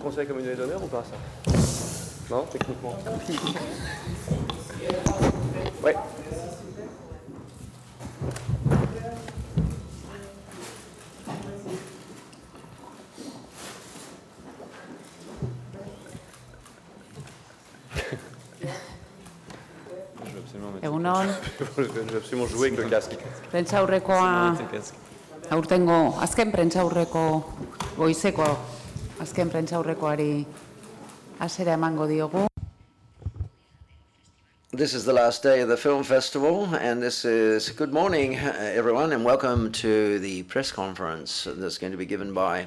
Conseil communal d'honneur ou pas ça? Non, techniquement. Ouais. Egun hon. Je vais absolument jouer avec le casque. Prentsaurrekoa aurtengo azken prentsaurreko goizeko azken prentsaurrekoari hasiera emango diogu. This is the last day of the film festival, and this is good morning, everyone, and welcome to the press conference that's going to be given by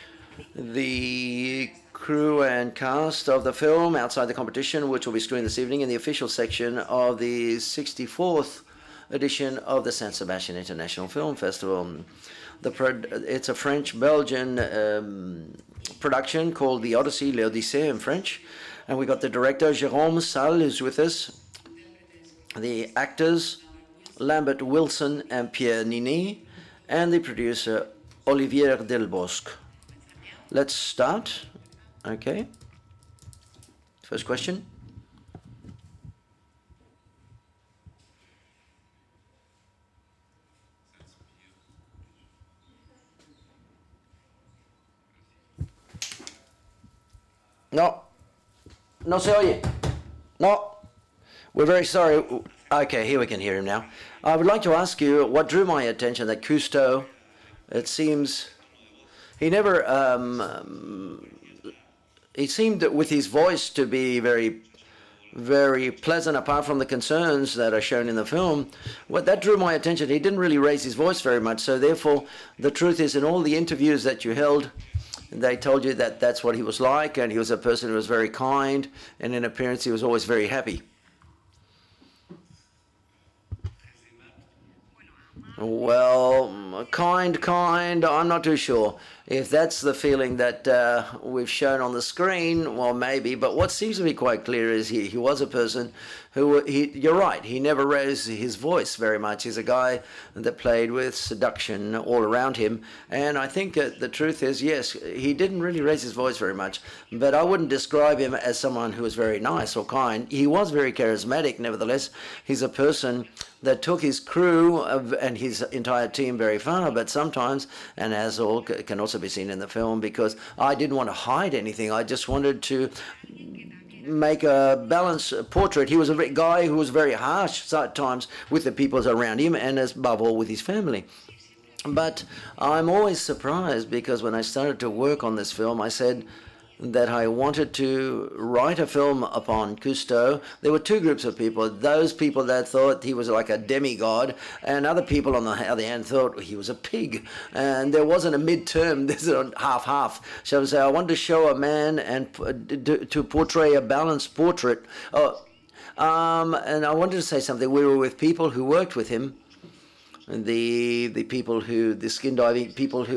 the crew and cast of the film outside the competition, which will be screened this evening in the official section of the 64th edition of the San Sebastian International Film Festival. It's a French-Belgian production called The Odyssey, l'Odyssée in French, and we got the director, Jérôme Salle, who's with us, the actors, Lambert Wilson and Pierre Nini, and the producer, Olivier Delbosque. Let's start. Okay. First question. No. No se oye. No. We're very sorry. Okay, here we can hear him now. I would like to ask you what drew my attention that Cousteau, it seems, he never, he seemed with his voice to be very, very pleasant apart from the concerns that are shown in the film. What that drew my attention, he didn't really raise his voice very much. So therefore, the truth is in all the interviews that you held, they told you that that's what he was like, and he was a person who was very kind, and in appearance he was always very happy. Well, kind, I'm not too sure. If that's the feeling that we've shown on the screen, well, maybe. But what seems to be quite clear is he was a person who, you're right, he never raised his voice very much. He's a guy that played with seduction all around him. And I think the truth is, yes, he didn't really raise his voice very much. But I wouldn't describe him as someone who was very nice or kind. He was very charismatic, nevertheless. He's a person that took his crew and his entire team very far, but sometimes, and as all can also be seen in the film, because I didn't want to hide anything, I just wanted to make a balanced portrait. He was a guy who was very harsh at times with the people around him and above all with his family. But I'm always surprised because when I started to work on this film, I said that I wanted to write a film upon Cousteau. There were two groups of people. Those people that thought he was like a demigod, and other people on the other hand thought he was a pig. And there wasn't a mid-term, there's a half-half. Shall we say, I wanted to show a man and to portray a balanced portrait. And I wanted to say something. We were with people who worked with him, the people who, the skin diving people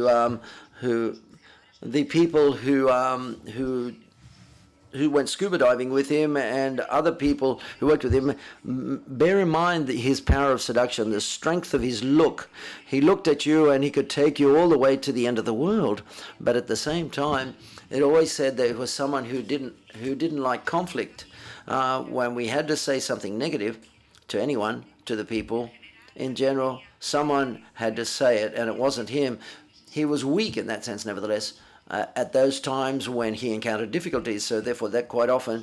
the people who went scuba diving with him and other people who worked with him. Bear in mind his power of seduction, the strength of his look. He looked at you and he could take you all the way to the end of the world. But at the same time, it always said that it was someone who didn't like conflict. When we had to say something negative to anyone, to the people in general, someone had to say it, and it wasn't him. He was weak in that sense, nevertheless, at those times when he encountered difficulties. So therefore, that quite often,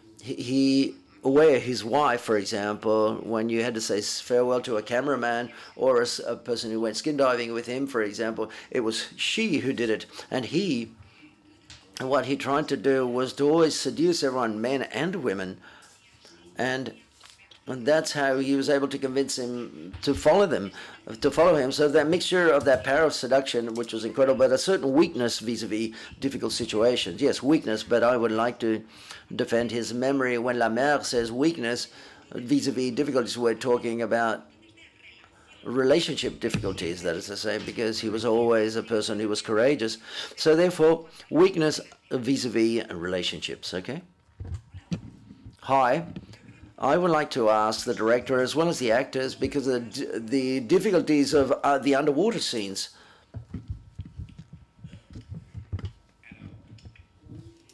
where his wife, for example, when you had to say farewell to a cameraman or a person who went skin diving with him, for example, it was she who did it. And what he tried to do was to always seduce everyone, men and women. And that's how he was able to convince him to follow him. So that mixture of that power of seduction, which was incredible, but a certain weakness vis-a-vis difficult situations. Yes, weakness, but I would like to defend his memory. When La Mer says weakness vis-a-vis difficulties, we're talking about relationship difficulties, that is to say, because he was always a person who was courageous. So therefore, weakness vis-a-vis relationships, okay? Hi. I would like to ask the director as well as the actors, because of the difficulties of the underwater scenes.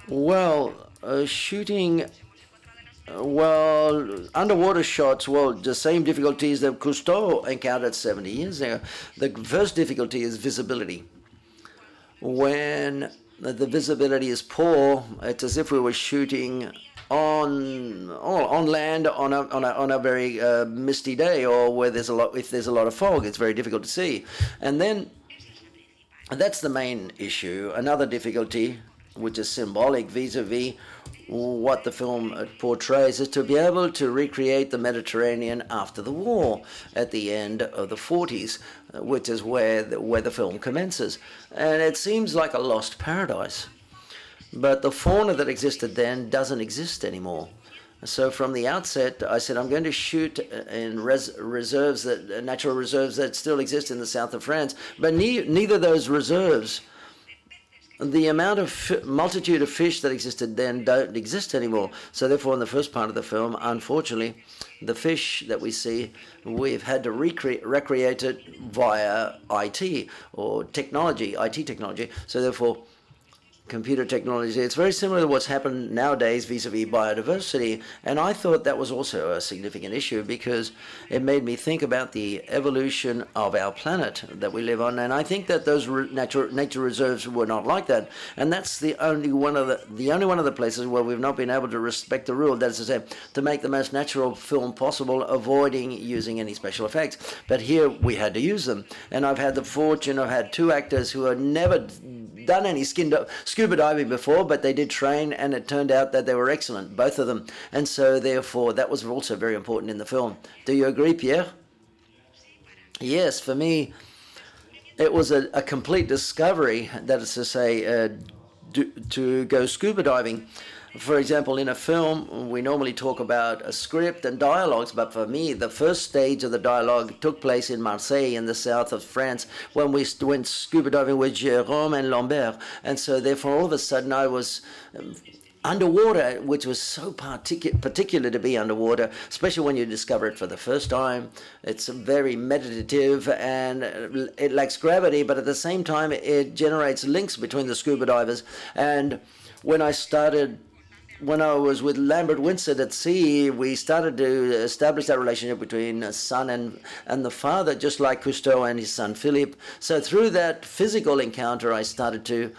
Well, shooting, well, underwater shots, well, the same difficulties that Cousteau encountered 70 years ago. The first difficulty is visibility. When the visibility is poor, it's as if we were shooting on land on a very misty day, or where if there's a lot of fog, it's very difficult to see. And then that's the main issue. Another difficulty, which is symbolic vis-a-vis what the film portrays, is to be able to recreate the Mediterranean after the war at the end of the 40s, which is where the film commences. And it seems like a lost paradise. But the fauna that existed then doesn't exist anymore. So from the outset, I said, I'm going to shoot in natural reserves that still exist in the south of France, but neither of those reserves, the amount of multitude of fish that existed then don't exist anymore. So therefore, in the first part of the film, unfortunately, the fish that we see, we've had to recreate it via IT or technology, IT technology. So therefore, computer technology. It's very similar to what's happened nowadays vis-a-vis biodiversity, and I thought that was also a significant issue because it made me think about the evolution of our planet that we live on, and I think that those nature reserves were not like that, and that's the only one of the places where we've not been able to respect the rule. That is to say, to make the most natural film possible, avoiding using any special effects. But here we had to use them, and I've had the fortune, I've had two actors who had never done any scuba diving before, but they did train, and it turned out that they were excellent, both of them. And so therefore that was also very important in the film. Do you agree, Pierre? Yes, for me it was a complete discovery, that is to say, to go scuba diving. For example, in a film, we normally talk about a script and dialogues, but for me, the first stage of the dialogue took place in Marseille, in the south of France, when we went scuba diving with Jérôme and Lambert. And so therefore, all of a sudden, I was underwater, which was so particular to be underwater, especially when you discover it for the first time. It's very meditative, and it lacks gravity, but at the same time, it generates links between the scuba divers. And when I was with Lambert Winsett at sea, we started to establish that relationship between a son and the father, just like Cousteau and his son Philippe. So through that physical encounter, I started to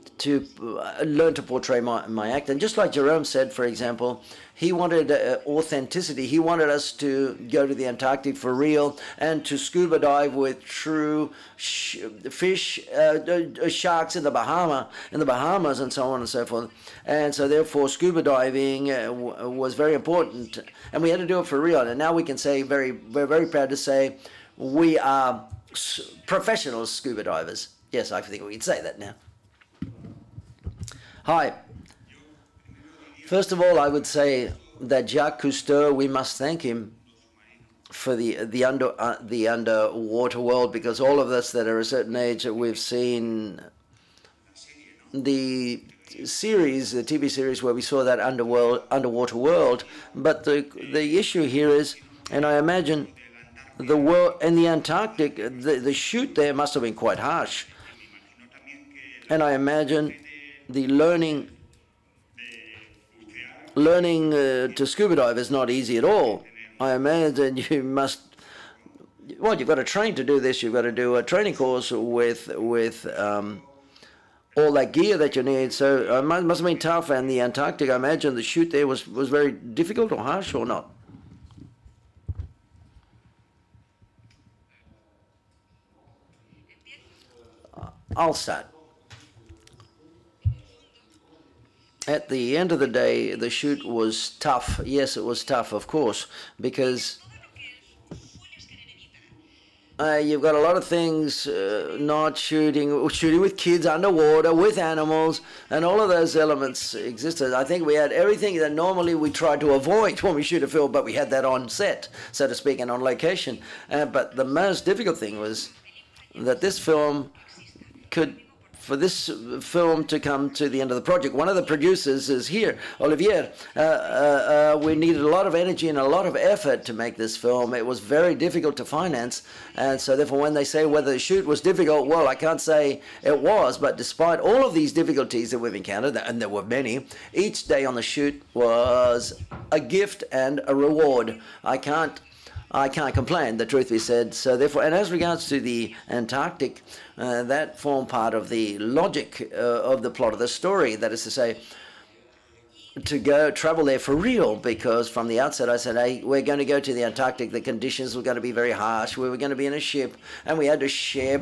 learn to portray my act. And just like Jerome said, for example, he wanted authenticity. He wanted us to go to the Antarctic for real and to scuba dive with true fish, sharks in the Bahamas, and so on and so forth. And so therefore, scuba diving was very important, and we had to do it for real. And now we can say we're very proud to say we are professional scuba divers. Yes, I think we can say that now. Hi. First of all, I would say that Jacques Cousteau, we must thank him for the underwater world, because all of us that are a certain age, we've seen the series, the TV series where we saw that underwater world. But the issue here is, and I imagine the world in the Antarctic, the shoot there must have been quite harsh. And I imagine the learning to scuba dive is not easy at all. I imagine you must, well, you've got to train to do this. You've got to do a training course with all that gear that you need. So it must have been tough. And the Antarctic, I imagine the shoot there was very difficult or harsh, or not? I'll start. At the end of the day, the shoot was tough. Yes, it was tough, of course, because you've got a lot of things, not shooting with kids underwater, with animals, and all of those elements existed. I think we had everything that normally we try to avoid when we shoot a film, but we had that on set, so to speak, and on location. But the most difficult thing was that this film could for this film to come to the end of the project. One of the producers is here, Olivier. We needed a lot of energy and a lot of effort to make this film. It was very difficult to finance, and so therefore when they say whether the shoot was difficult, well, I can't say it was, but despite all of these difficulties that we've encountered, and there were many, each day on the shoot was a gift and a reward. I can't complain, the truth be said. So therefore, and as regards to the Antarctic, that formed part of the logic of the plot of the story. That is to say, to travel there for real, because from the outset I said, hey, we're going to go to the Antarctic. The conditions were going to be very harsh. We were going to be in a ship, and we had to share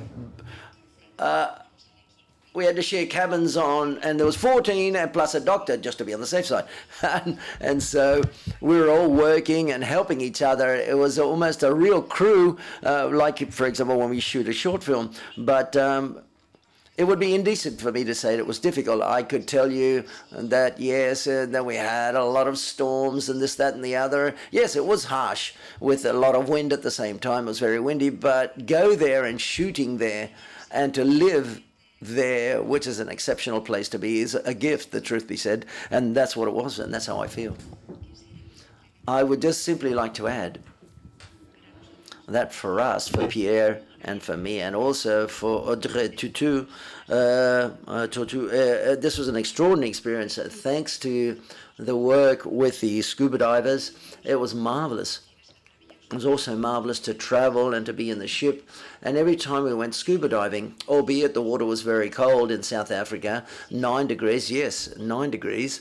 cabins on, and there was 14 and plus a doctor just to be on the safe side. and so we were all working and helping each other. It was almost a real crew, like, for example, when we shoot a short film. But it would be indecent for me to say it was difficult. I could tell you that, yes, that we had a lot of storms and this, that, and the other. Yes, it was harsh with a lot of wind at the same time. It was very windy. But go there and shooting there and to live there, which is an exceptional place to be, is a gift, the truth be said, and that's what it was, and that's how I feel. I would just simply like to add that for us, for Pierre and for me, and also for Audrey Tautou, this was an extraordinary experience. Thanks to the work with the scuba divers, it was marvelous. It was also marvelous to travel and to be in the ship. And every time we went scuba diving, albeit the water was very cold in South Africa, 9 degrees, yes, 9 degrees.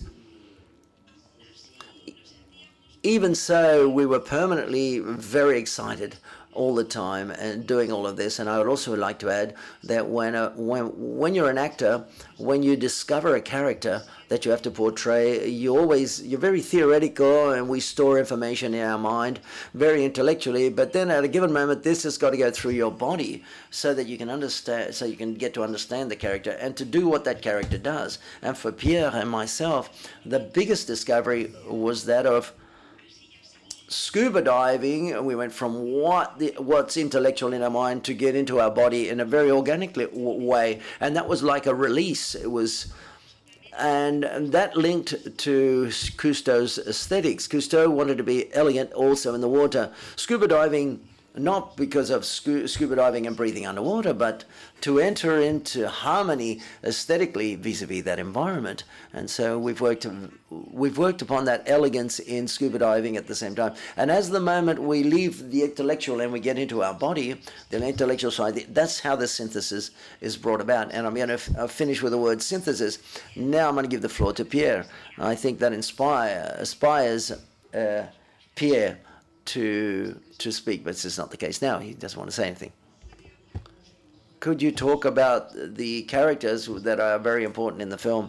Even so, we were permanently very excited all the time and doing all of this. And I would also like to add that when you're an actor, when you discover a character that you have to portray, you're very theoretical, and we store information in our mind very intellectually, but then at a given moment this has got to go through your body so that you can understand, so you can get to understand the character and to do what that character does. And for Pierre and myself, the biggest discovery was that of scuba diving. We went from what's intellectual in our mind to get into our body in a very organic way, and that was like a release. It was, and that linked to Cousteau's aesthetics. Cousteau wanted to be elegant also in the water. Scuba diving, not because of scuba diving and breathing underwater, but to enter into harmony aesthetically vis-a-vis that environment. And so we've worked upon that elegance in scuba diving at the same time. And as the moment we leave the intellectual and we get into our body, the intellectual side, that's how the synthesis is brought about. And I'm going to finish with the word synthesis. Now I'm going to give the floor to Pierre. I think that inspires Pierre to speak, but this is not the case now. He doesn't want to say anything. Could you talk about the characters that are very important in the film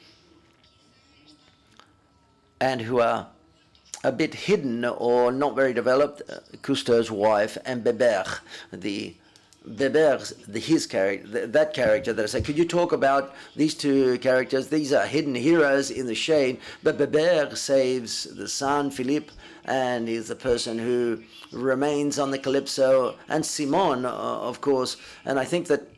and who are a bit hidden or not very developed? Cousteau's wife and Bébert, his character, that character that I said. Could you talk about these two characters? These are hidden heroes in the shade, but Bébert saves the son, Philippe, and is the person who remains on the Calypso, and Simone, of course. And I think that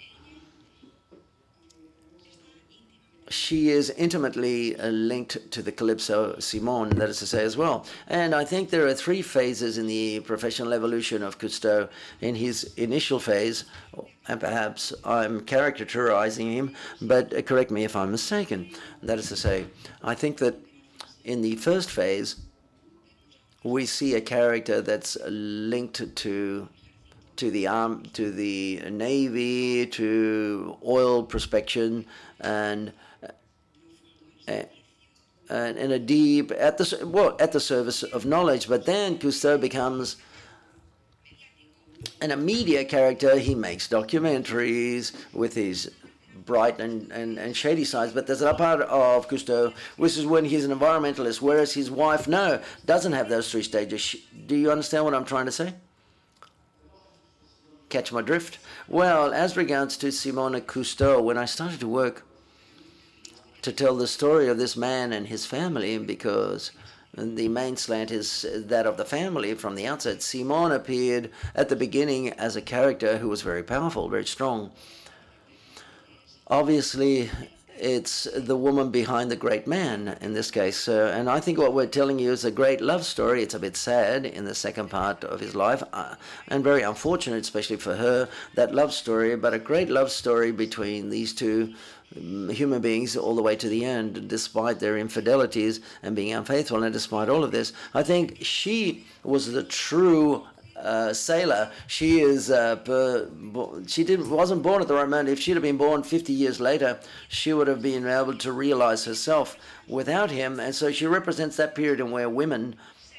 she is intimately linked to the Calypso, Simone, that is to say, as well. And I think there are 3 phases in the professional evolution of Cousteau. In his initial phase, and perhaps I'm characterizing him, but correct me if I'm mistaken. That is to say, I think that in the first phase, we see a character that's linked to the Navy, to oil prospection, and in a deep at the service of knowledge. But then Cousteau becomes an immediate character. He makes documentaries with his bright and shady sides, but there's another part of Cousteau, which is when he's an environmentalist, whereas his wife, doesn't have those 3 stages. Do you understand what I'm trying to say? Catch my drift? Well, as regards to Simone Cousteau, when I started to work to tell the story of this man and his family, because the main slant is that of the family from the outset, Simone appeared at the beginning as a character who was very powerful, very strong. obviously it's the woman behind the great man in this case. And I think what we're telling you is a great love story. It's a bit sad in the second part of his life, and very unfortunate, especially for her, that love story, but a great love story between these two human beings all the way to the end, despite their infidelities and being unfaithful. And despite all of this, I think she was the true sailor. She is wasn't born at the right moment. If she'd have been born 50 years later, she would have been able to realize herself without him. And so she represents that period in where women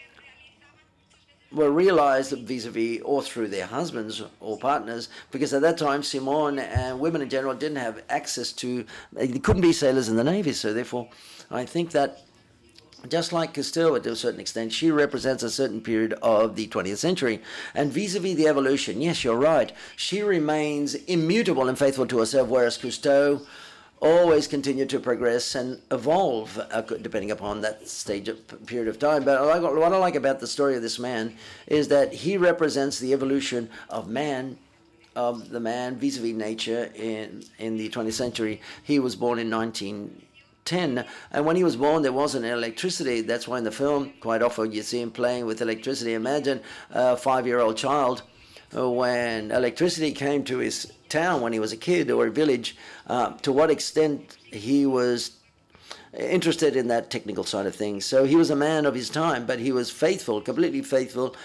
were realized vis-a-vis or through their husbands or partners, because at that time Simone and women in general didn't have access to, they couldn't be sailors in the Navy. So therefore I think that just like Cousteau, to a certain extent, she represents a certain period of the 20th century. And vis-a-vis the evolution, yes, you're right, she remains immutable and faithful to herself, whereas Cousteau always continued to progress and evolve, depending upon that stage of period of time. But what I like about the story of this man is that he represents the evolution of man, of the man vis-a-vis nature in the 20th century. He was born in 1910, and when he was born there wasn't electricity. That's why in the film quite often you see him playing with electricity. Imagine a 5-year-old child when electricity came to his town when he was a kid, or a village, to what extent he was interested in that technical side of things. So he was a man of his time, but he was faithful, completely faithful.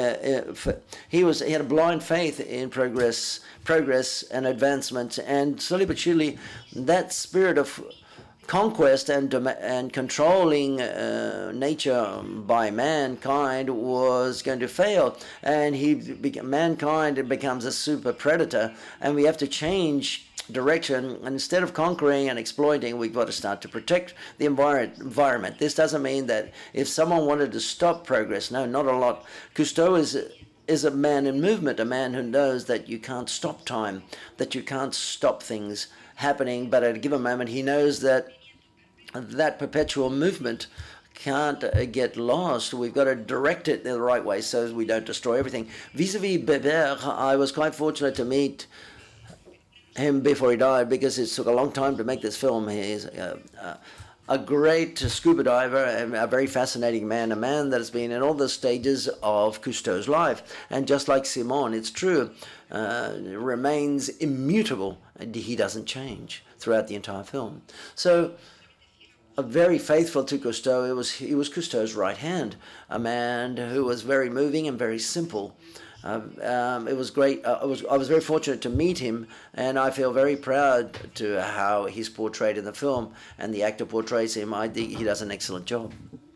He had a blind faith in progress and advancement, and slowly but surely that spirit of conquest and controlling nature by mankind was going to fail, and mankind becomes a super predator, and we have to change direction. And instead of conquering and exploiting, we've got to start to protect the environment. This doesn't mean that if someone wanted to stop progress, no, not a lot. Cousteau is a man in movement, a man who knows that you can't stop time, that you can't stop things happening, but at a given moment he knows that that perpetual movement can't get lost. We've got to direct it in the right way so we don't destroy everything. Vis-a-vis Bébert, I was quite fortunate to meet him before he died, because it took a long time to make this film. He's a great scuba diver and a very fascinating man, a man that has been in all the stages of Cousteau's life. And just like Simone, it's true, remains immutable, and he doesn't change throughout the entire film. So very faithful to Cousteau. He was Cousteau's right hand, a man who was very moving and very simple. It was great. I was very fortunate to meet him, and I feel very proud to how he's portrayed in the film, and the actor portrays him. I think he does an excellent job.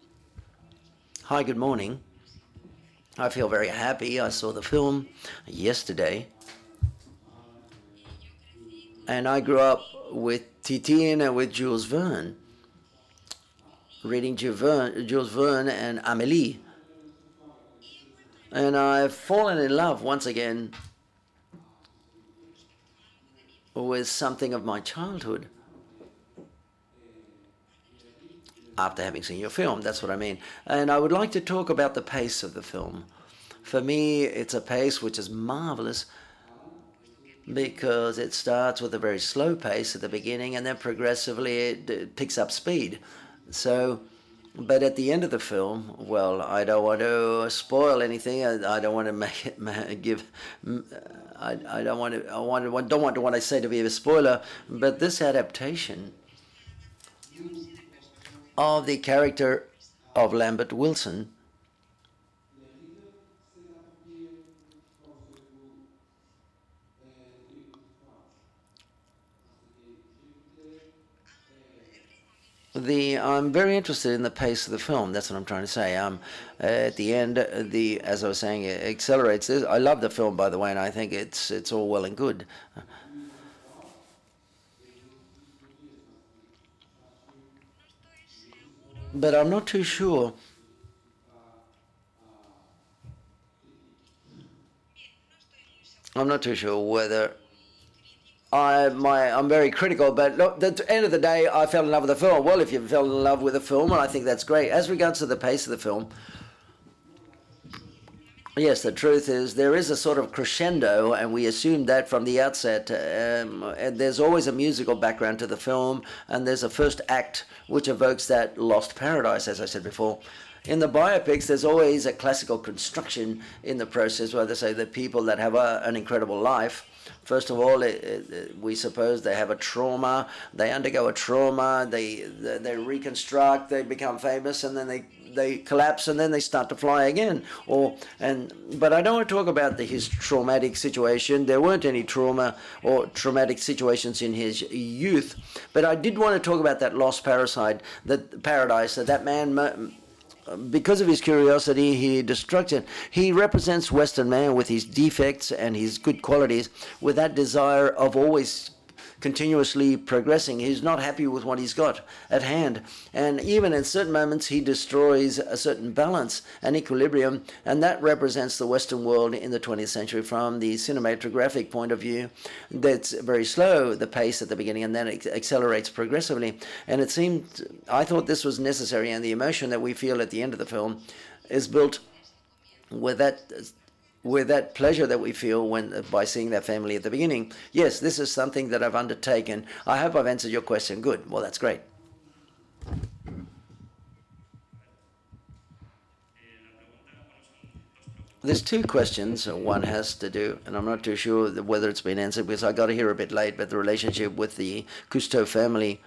Hi, good morning. I feel very happy. I saw the film yesterday, and I grew up with Titine and with Jules Verne, reading Jules Verne and Amélie. And I've fallen in love once again with something of my childhood after having seen your film. That's what I mean. And I would like to talk about the pace of the film. For me, it's a pace which is marvelous, because it starts with a very slow pace at the beginning, and then progressively it picks up speed. So, but at the end of the film, well, I don't want to spoil anything. I don't want to make it give. I don't want what I say to be a spoiler. But this adaptation of the character of Lambert Wilson I'm very interested in the pace of the film. That's what I'm trying to say. At the end, as I was saying, it accelerates. I love the film, by the way, and I think it's all well and good. But I'm not too sure. I'm not too sure whether I'm very critical, but look, at the end of the day, I fell in love with the film. Well, if you fell in love with the film, I think that's great. As regards to the pace of the film, Yes, the truth is there is a sort of crescendo, and we assumed that from the outset. And there's always a musical background to the film, and there's a first act which evokes that lost paradise, as I said before. In the biopics, there's always a classical construction in the process where they say the people that have an incredible life. First of all, we suppose they have a trauma, they undergo a trauma, they reconstruct, they become famous, and then they collapse, and then they start to fly again. But I don't want to talk about his traumatic situation. There weren't any trauma or traumatic situations in his youth. But I did want to talk about that lost paradise, that man, because of his curiosity, he destructed. He represents Western man with his defects and his good qualities, with that desire of always continuously progressing. He's not happy with what he's got at hand. And even in certain moments, he destroys a certain balance and equilibrium. And that represents the Western world in the 20th century from the cinematographic point of view. That's very slow, the pace at the beginning, and then it accelerates progressively. And it seemed, I thought this was necessary. And the emotion that we feel at the end of the film is built with that pleasure that we feel by seeing that family at the beginning. Yes, this is something that I've undertaken. I hope I've answered your question. Good. Well, that's great. There's two questions one has to do, and I'm not too sure whether it's been answered because I got here a bit late, but the relationship with the Cousteau family.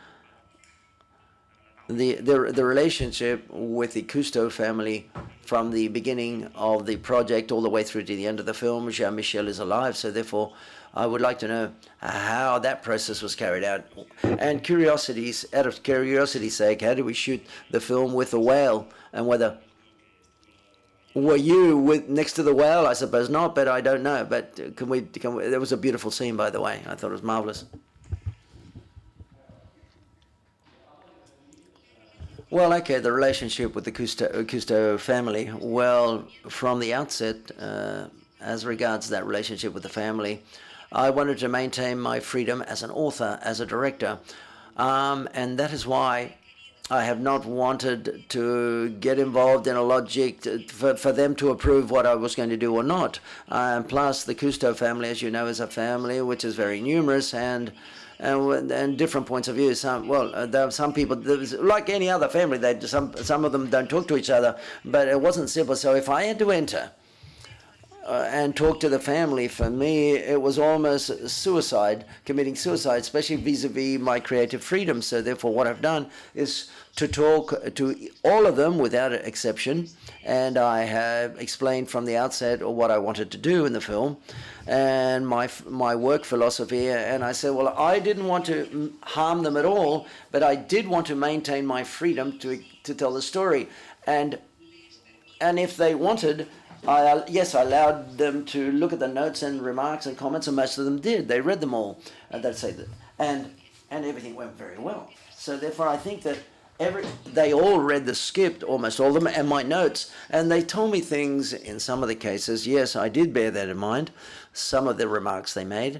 The relationship with the Cousteau family from the beginning of the project all the way through to the end of the film. Jean-Michel is alive, so therefore I would like to know how that process was carried out. And out of curiosity's sake, how did we shoot the film with the whale, and whether were you next to the whale? I suppose not, but I don't know. But can we? There was a beautiful scene, by the way. I thought it was marvelous. Well, okay, the relationship with the Cousteau family. Well, from the outset, as regards that relationship with the family, I wanted to maintain my freedom as an author, as a director. And that is why I have not wanted to get involved in a logic for them to approve what I was going to do or not. Plus, the Cousteau family, as you know, is a family which is very numerous and different points of view. There are some people, like any other family, some of them don't talk to each other, but it wasn't simple. So if I had to enter and talk to the family, for me, it was almost suicide, committing suicide, especially vis-a-vis my creative freedom. So therefore, what I've done is to talk to all of them without exception, and I have explained from the outset what I wanted to do in the film and my work philosophy. And I said, well, I didn't want to harm them at all, but I did want to maintain my freedom to tell the story. And if they wanted, I allowed them to look at the notes and remarks and comments, and most of them did. They read them all. And everything went very well. So therefore, I think that they all read the script, almost all of them, and my notes, and they told me things in some of the cases. Yes, I did bear that in mind, some of the remarks they made.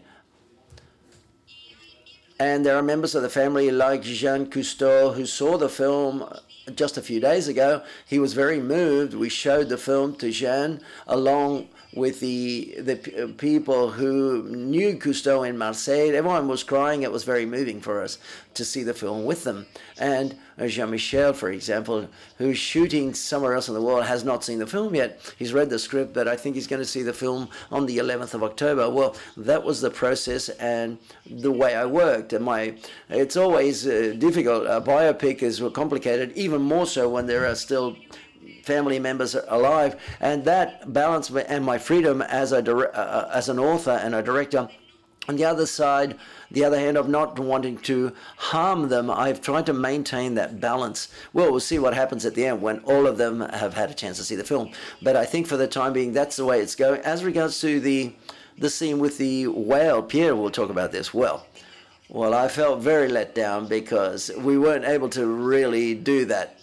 And there are members of the family like Jean Cousteau who saw the film just a few days ago. He was very moved. We showed the film to Jean along with the people who knew Cousteau in Marseille. Everyone was crying. It was very moving for us to see the film with them. And Jean-Michel, for example, who's shooting somewhere else in the world, has not seen the film yet. He's read the script, but I think he's going to see the film on the 11th of October. Well, that was the process and the way I worked. And it's always difficult. A biopic is complicated, even more so when there are still family members alive, and that balance and my freedom as an author and a director. On the other hand, of not wanting to harm them, I've tried to maintain that balance. Well, we'll see what happens at the end when all of them have had a chance to see the film. But I think for the time being, that's the way it's going. As regards to the scene with the whale, Pierre will talk about this. Well, I felt very let down because we weren't able to really do that.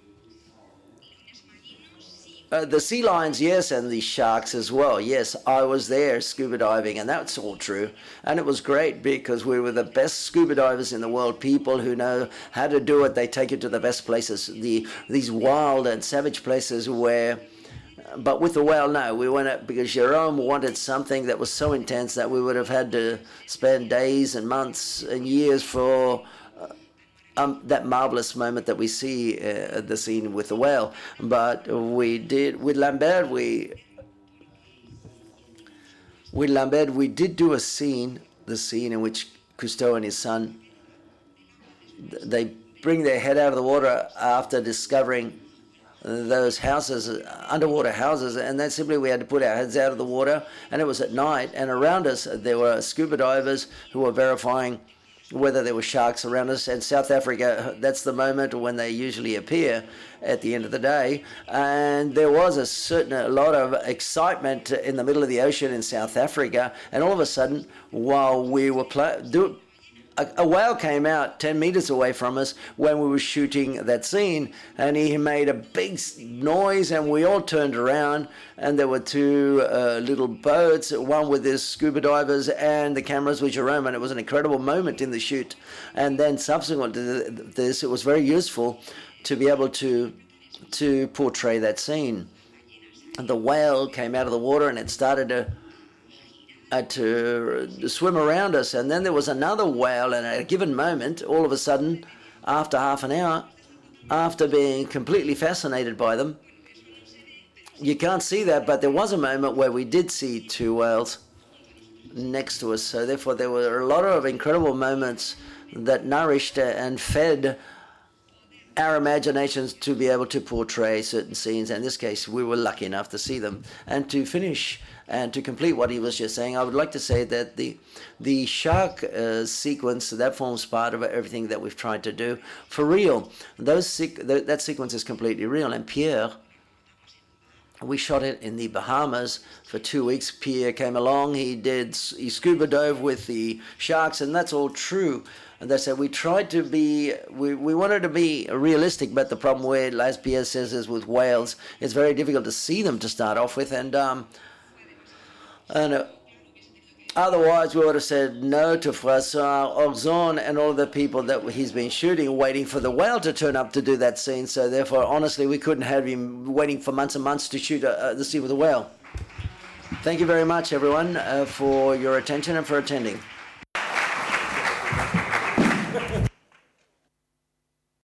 The sea lions, yes, and the sharks as well. Yes, I was there scuba diving, and that's all true. And it was great because we were the best scuba divers in the world, people who know how to do it. They take you to the best places, these wild and savage places where but with the whale, no, we went up because Jerome wanted something that was so intense that we would have had to spend days and months and years for that marvelous moment that we see at the scene with the whale. But we did with Lambert. With Lambert, we did do a scene, the scene in which Cousteau and his son, they bring their head out of the water after discovering those houses, underwater houses, and then simply we had to put our heads out of the water, and it was at night, and around us there were scuba divers who were verifying whether there were sharks around us. And South Africa, that's the moment when they usually appear at the end of the day, and there was a lot of excitement in the middle of the ocean in South Africa, and all of a sudden, while we were a whale came out 10 meters away from us when we were shooting that scene, and he made a big noise, and we all turned around, and there were two little boats, one with his scuba divers and the cameras with Jerome, and it was an incredible moment in the shoot. And then subsequent to this, it was very useful to be able to portray that scene. And the whale came out of the water, and it started to swim around us, and then there was another whale, and at a given moment, all of a sudden, after half an hour, after being completely fascinated by them, you can't see that, but there was a moment where we did see two whales next to us. So therefore there were a lot of incredible moments that nourished and fed our imaginations to be able to portray certain scenes. In this case, we were lucky enough to see them. And to finish and to complete what he was just saying, I would like to say that the shark sequence, that forms part of everything that we've tried to do. For real, that sequence is completely real. And Pierre, we shot it in the Bahamas for 2 weeks. Pierre came along, he scuba dove with the sharks, and that's all true. And they said we tried to be, we wanted to be realistic, but the problem with, as Pierre says, is with whales, it's very difficult to see them to start off with, and otherwise we would have said no to François Orzon and all the people that he's been shooting, waiting for the whale to turn up to do that scene. So therefore, honestly, we couldn't have him waiting for months and months to shoot the scene with the whale. Thank you very much, everyone, for your attention and for attending.